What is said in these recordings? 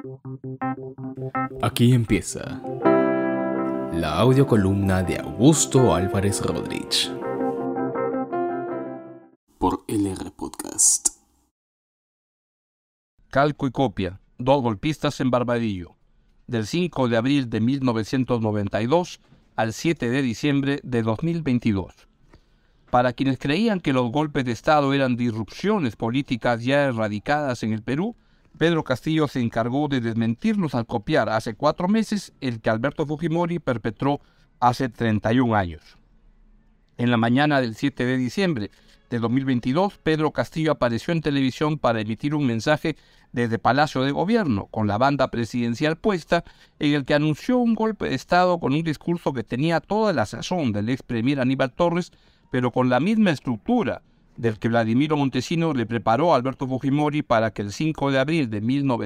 Aquí empieza la audiocolumna de Augusto Álvarez Rodríguez por LR Podcast. Calco y copia, dos golpistas en Barbadillo, del 5 de abril de 1992 al 7 de diciembre de 2022. Para quienes creían que los golpes de Estado eran disrupciones políticas ya erradicadas en el Perú, Pedro Castillo se encargó de desmentirnos al copiar hace 4 meses el que Alberto Fujimori perpetró hace 31 años. En la mañana del 7 de diciembre de 2022, Pedro Castillo apareció en televisión para emitir un mensaje desde Palacio de Gobierno, con la banda presidencial puesta, en el que anunció un golpe de Estado con un discurso que tenía toda la sazón del ex premier Aníbal Torres, pero con la misma estructura del que Vladimiro Montesinos le preparó a Alberto Fujimori para que el 5 de abril de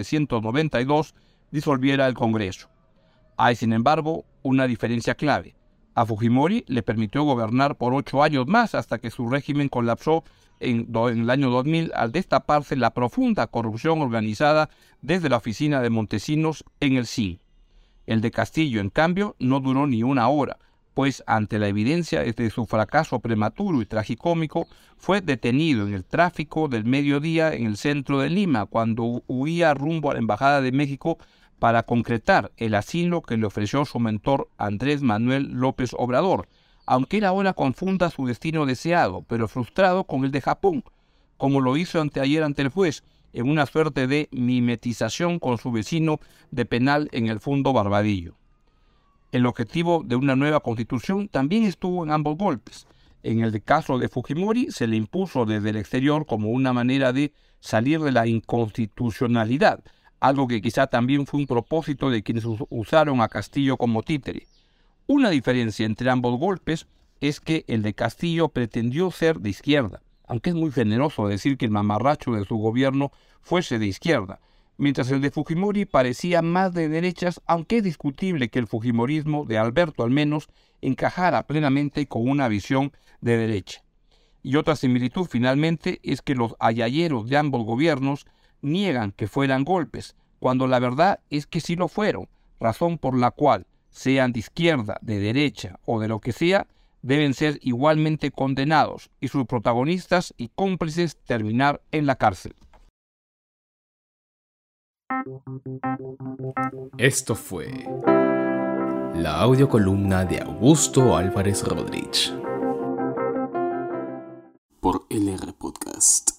1992 disolviera el Congreso. Hay, sin embargo, una diferencia clave. A Fujimori le permitió gobernar por 8 años más hasta que su régimen colapsó en el año 2000 al destaparse la profunda corrupción organizada desde la oficina de Montesinos en el CIN. El de Castillo, en cambio, no duró ni una hora, pues ante la evidencia de su fracaso prematuro y tragicómico, fue detenido en el tráfico del mediodía en el centro de Lima, cuando huía rumbo a la Embajada de México para concretar el asilo que le ofreció su mentor Andrés Manuel López Obrador, aunque él ahora confunda su destino deseado, pero frustrado, con el de Japón, como lo hizo anteayer ante el juez, en una suerte de mimetización con su vecino de penal en el Fundo Barbadillo. El objetivo de una nueva constitución también estuvo en ambos golpes. En el caso de Fujimori se le impuso desde el exterior como una manera de salir de la inconstitucionalidad, algo que quizá también fue un propósito de quienes usaron a Castillo como títere. Una diferencia entre ambos golpes es que el de Castillo pretendió ser de izquierda, aunque es muy generoso decir que el mamarracho de su gobierno fuese de izquierda, mientras el de Fujimori parecía más de derechas, aunque es discutible que el fujimorismo de Alberto al menos encajara plenamente con una visión de derecha. Y otra similitud finalmente es que los ayayeros de ambos gobiernos niegan que fueran golpes, cuando la verdad es que sí lo fueron, razón por la cual, sean de izquierda, de derecha o de lo que sea, deben ser igualmente condenados y sus protagonistas y cómplices terminar en la cárcel. Esto fue la audiocolumna de Augusto Álvarez Rodríguez por LR Podcast.